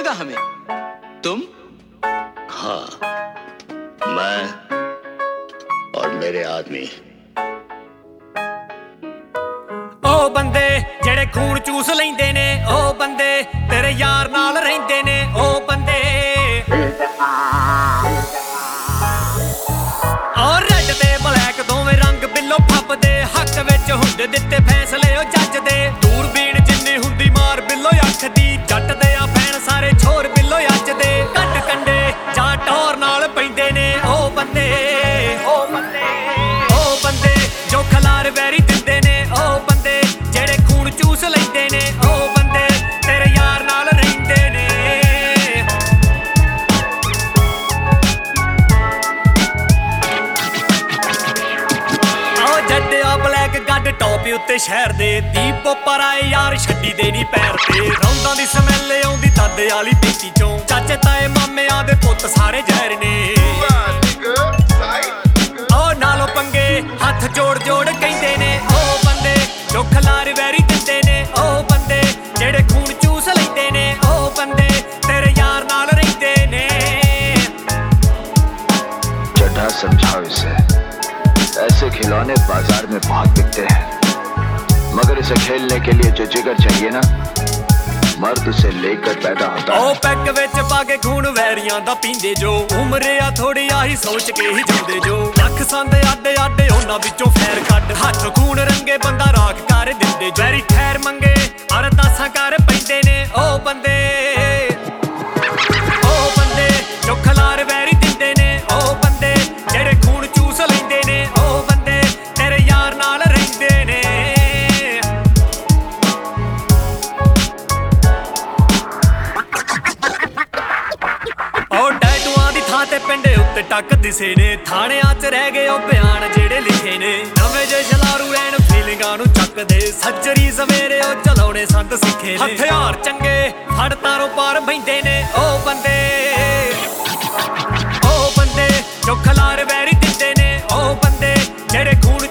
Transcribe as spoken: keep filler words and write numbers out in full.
लगा हमें। तुम? हाँ, मैं और मेरे आदमी। ओ बंदे जेड़े खून चूस लैंदे ने, ओ बंदे तेरे यार नाल रहिंदे ने, ओ बंदे और रेड ते ब्लैक दोवें रंग बिल्लो फपदे, हक विच हुंदे दित्ते फैसले ओ जज दे। दूरबीन जिन्नी हुंदी मार बिल्लो अख दी, जट दे आ भैण सारे छोर बिल्लो अज दे। कंड कंडे जा टौर नाल पैंदे ने, ओ बंदे ओ बंदे ओ बंदे जो खलार वैरी दिंदे ने, ओ बंदे जेड़े खून चूस लैंदे ने, ओ बंदे तेरे यार नाल रहिंदे ने। ओ जड्डिया ब्लैक गड्ड टॉप उत्ते शहर दे, दीप पर आए यार छड्डी दे नी पैर ते। रौंदां दी स्मैल आउंदी तद आली पेटी चों, चाचे ताए मामेयां दे पुੱਤ सारे ਜ਼ਹਿਰ ने। ओ नालो पंगे हथ जोड़ जोड़ कहंदे ने, ओ बंदे जो खलार वैरी दिंदे ने, ओ बंदे जेड़े खून चूस लैंदे ने, ओ बंदे तेरे यार नाल रहिंदे ने। चड्ढा समझाओ इसे, ऐसे खिलौने बाजार में बहुत बिकते हैं, मगर इसे खेलने के लिए जो जिगर चाहिए ना, मर्द उसे लेकर पैदा होता है। ओ पैग विच पा के खून वैरियां दा पींदे जो, उम्र आ थोड़ी आही सोच के ही जिंदे जो। लख संद आडे आडे उन्हां विचों फैर कढ, हथ खून रंगे बंदा राख कर दिंदे। वैरी खैर मंगे अरदासां कर पैंदे ने, ओ बंदे ओ बंदे जो खलार वैरी दिंदे ने, ओ बंदे जेड़े खून चूस लैंदे ने, ओ बंदे तेरे यार नाल रहिंदे ने। ते पिंडे उत्ते टक दिसे ने, थाणियां च रह गए ओ बयान जेड़े लिखे ने। नवें जे छलारू रैन फीलिंगां नूं चकदे, सज्जरी सवेरे ओ चलाउणे संत सिखे ने। हथियार चंगे फड़ तारों पार बहिंदे ने, ओ बंदे ओ बंदे जो खलार वैरी दिंदे ने, ओ बंदे जेड़े खून